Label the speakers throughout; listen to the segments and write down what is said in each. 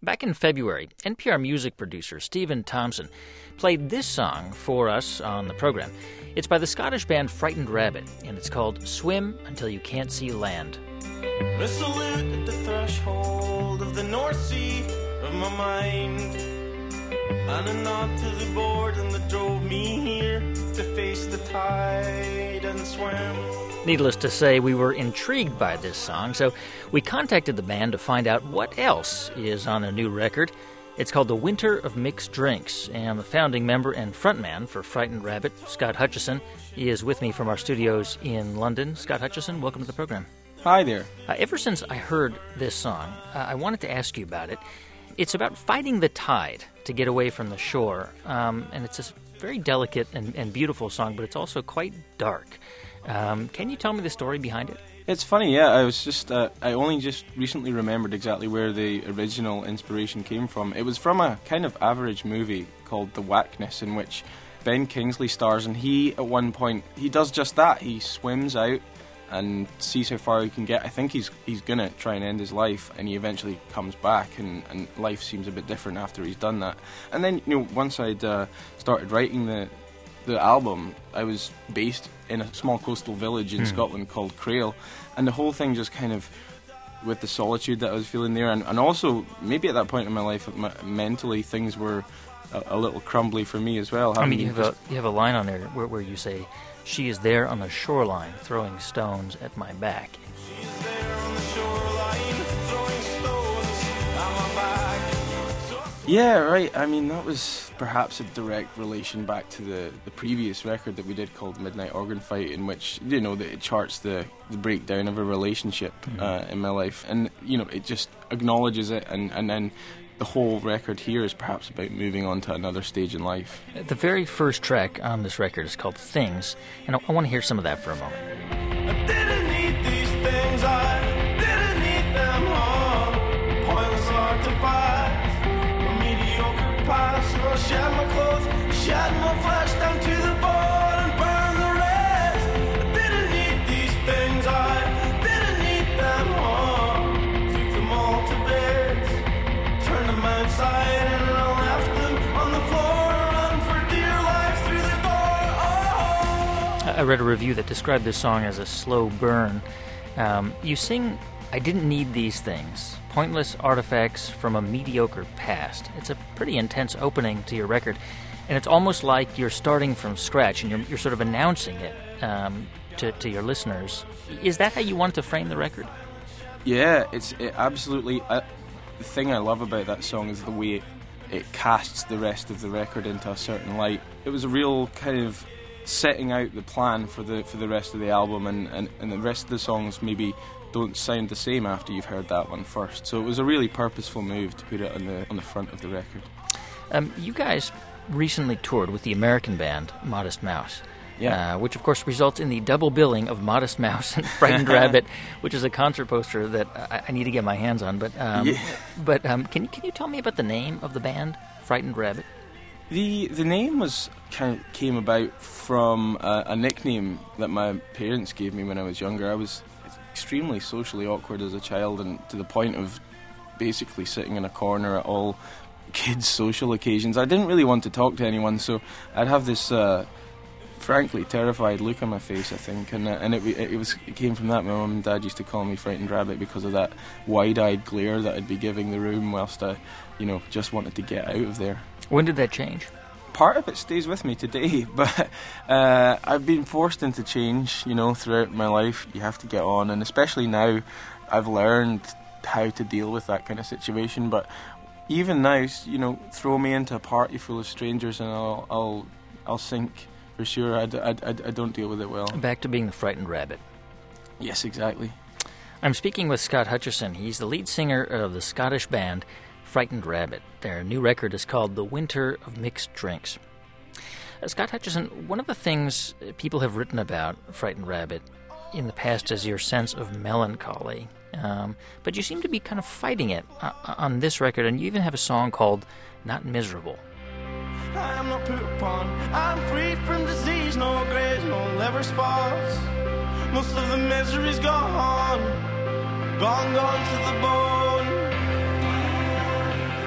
Speaker 1: Back in February, NPR music producer Stephen Thompson played this song for us on the program. It's by the Scottish band Frightened Rabbit, and it's called Swim Until You Can't See Land.
Speaker 2: A salute at the threshold of the North Sea of my mind, and a nod to the boredom that drove me here to face the tide and swim.
Speaker 1: Needless to say, we were intrigued by this song, so we contacted the band to find out what else is on their new record. It's called The Winter of Mixed Drinks, and the founding member and frontman for Frightened Rabbit, Scott Hutchison, is with me from our studios in London. Scott Hutchison, welcome to the program.
Speaker 3: Hi there.
Speaker 1: Ever since I heard this song, I wanted to ask you about it. It's about fighting the tide to get away from the shore, and it's a very delicate and beautiful song, but it's also quite dark. Can you tell me the story behind it?
Speaker 3: It's funny, yeah. I only just recently remembered exactly where the original inspiration came from. It was from a kind of average movie called The Whackness, in which Ben Kingsley stars, and he, at one point, he does just that. He swims out and sees how far he can get. I think he's going to try and end his life, and he eventually comes back, and life seems a bit different after he's done that. And then, once I'd started writing the album, I was based in a small coastal village in Scotland called Crail, and the whole thing just kind of, with the solitude that I was feeling there, and also maybe at that point in my life, mentally things were a little crumbly for me as well.
Speaker 1: I mean, you have a line on there where you say, "She is there on the shoreline, throwing stones at my back."
Speaker 2: She's there on the shoreline, throwing stones at my back.
Speaker 3: Yeah, right. I mean, that was perhaps a direct relation back to the previous record that we did called Midnight Organ Fight, in which, that it charts the breakdown of a relationship in my life. And, it just acknowledges it, and then the whole record here is perhaps about moving on to another stage in life.
Speaker 1: The very first track on this record is called Things, and I want to hear some of that for a moment.
Speaker 2: I didn't need these things, I didn't need them all. Pointless artifacts, a mediocre past. So I shed my clothes, shed my flesh down to the bone and burn the rest. I didn't need these things, I didn't need them all. Took them all to bed, turned them outside, and I left them on the floor, run for dear life through the door. Oh.
Speaker 1: I read a review that described this song as a slow burn. You sing, "I didn't need these things, pointless artifacts from a mediocre past." It's a pretty intense opening to your record, and it's almost like you're starting from scratch, and you're sort of announcing it to your listeners. Is that how you want to frame the record?
Speaker 3: Yeah, it absolutely... the thing I love about that song is the way it casts the rest of the record into a certain light. It was a real kind of setting out the plan for the rest of the album, and the rest of the songs maybe don't sound the same after you've heard that one first. So it was a really purposeful move to put it on the front of the record.
Speaker 1: You guys recently toured with the American band Modest Mouse.
Speaker 3: Yeah.
Speaker 1: Which of course results in the double billing of Modest Mouse and Frightened Rabbit, which is a concert poster that I need to get my hands on. But can you tell me about the name of the band, Frightened Rabbit?
Speaker 3: The name came about from a nickname that my parents gave me when I was younger. I was extremely socially awkward as a child, and to the point of basically sitting in a corner at all kids' social occasions. I didn't really want to talk to anyone, so I'd have this frankly terrified look on my face, I think, and it came from that. My mum and dad used to call me Frightened Rabbit because of that wide-eyed glare that I'd be giving the room whilst I just wanted to get out of there.
Speaker 1: When did that change?
Speaker 3: Part of it stays with me today, but I've been forced into change, throughout my life. You have to get on, and especially now I've learned how to deal with that kind of situation. But even now, throw me into a party full of strangers and I'll sink. For sure, I don't deal with it well.
Speaker 1: Back to being the Frightened Rabbit.
Speaker 3: Yes, exactly.
Speaker 1: I'm speaking with Scott Hutchison. He's the lead singer of the Scottish band Frightened Rabbit. Their new record is called The Winter of Mixed Drinks. Scott Hutchison, one of the things people have written about Frightened Rabbit in the past is your sense of melancholy. But you seem to be kind of fighting it on this record, and you even have a song called Not Miserable.
Speaker 2: I am not put upon, I'm free from disease, no graves, no liver spots. Most of the misery's gone to the bone.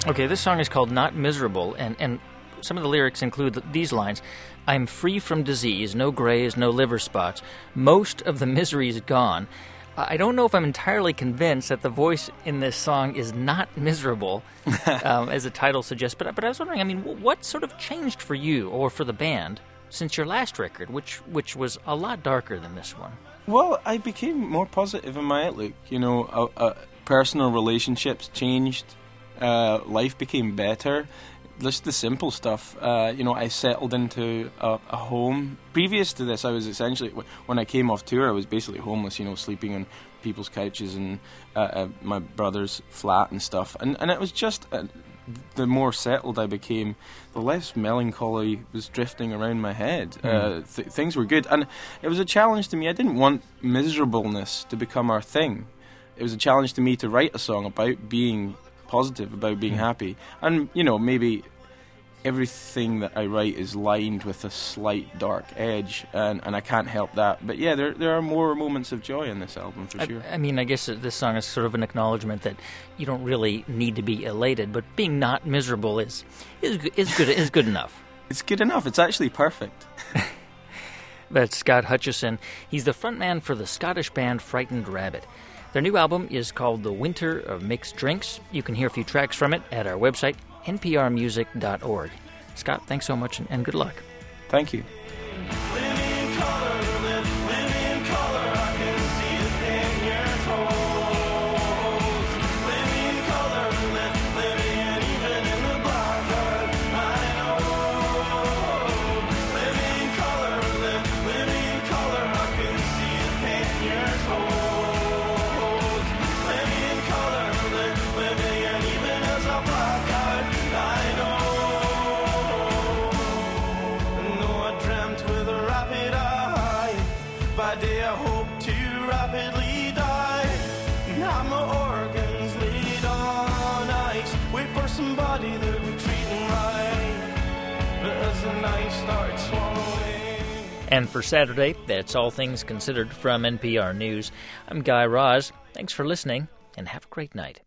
Speaker 1: Okay, this song is called Not Miserable, and some of the lyrics include these lines. I'm free from disease, no grays, no liver spots. Most of the misery is gone. I don't know if I'm entirely convinced that the voice in this song is not miserable, as the title suggests. But I was wondering, I mean, what sort of changed for you or for the band since your last record, which was a lot darker than this one?
Speaker 3: Well, I became more positive in my outlook. You know, personal relationships changed. Life became better. Just the simple stuff. You know, I settled into a home. Previous to this, I was essentially, when I came off tour, I was basically homeless, you know, sleeping on people's couches and my brother's flat and stuff. And it was just, the more settled I became, the less melancholy was drifting around my head. Things were good. And it was a challenge to me. I didn't want miserableness to become our thing. It was a challenge to me to write a song about being positive, about being happy. And, you know, maybe everything that I write is lined with a slight dark edge, and I can't help that. But yeah, there are more moments of joy in this album, for sure.
Speaker 1: I mean, I guess this song is sort of an acknowledgement that you don't really need to be elated, but being not miserable is good enough.
Speaker 3: It's good enough. It's actually perfect.
Speaker 1: That's Scott Hutchison. He's the frontman for the Scottish band Frightened Rabbit. Their new album is called The Winter of Mixed Drinks. You can hear a few tracks from it at our website, nprmusic.org. Scott, thanks so much and good luck.
Speaker 3: Thank you.
Speaker 2: By day I hope to rapidly die. Now my organs laid on ice. Wait for somebody that would treat them right. But as the night starts swallowing.
Speaker 1: And for Saturday, that's All Things Considered from NPR News. I'm Guy Raz. Thanks for listening, and have a great night.